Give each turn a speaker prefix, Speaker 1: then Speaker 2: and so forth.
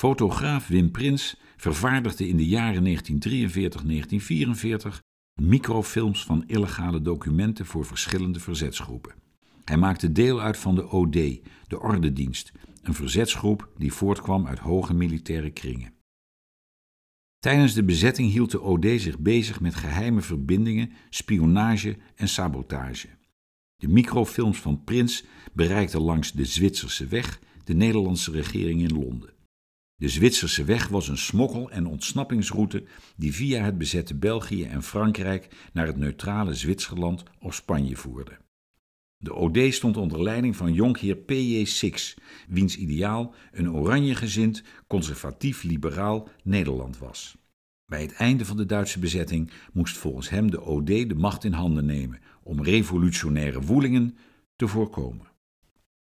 Speaker 1: Fotograaf Wim Prins vervaardigde in de jaren 1943-1944 microfilms van illegale documenten voor verschillende verzetsgroepen. Hij maakte deel uit van de OD, de Ordedienst, een verzetsgroep die voortkwam uit hoge militaire kringen. Tijdens de bezetting hield de OD zich bezig met geheime verbindingen, spionage en sabotage. De microfilms van Prins bereikten langs de Zwitserse weg de Nederlandse regering in Londen. De Zwitserse weg was een smokkel- en ontsnappingsroute die via het bezette België en Frankrijk naar het neutrale Zwitserland of Spanje voerde. De OD stond onder leiding van jonkheer P.J. Six, wiens ideaal een oranjegezind, conservatief-liberaal Nederland was. Bij het einde van de Duitse bezetting moest volgens hem de OD de macht in handen nemen om revolutionaire woelingen te voorkomen.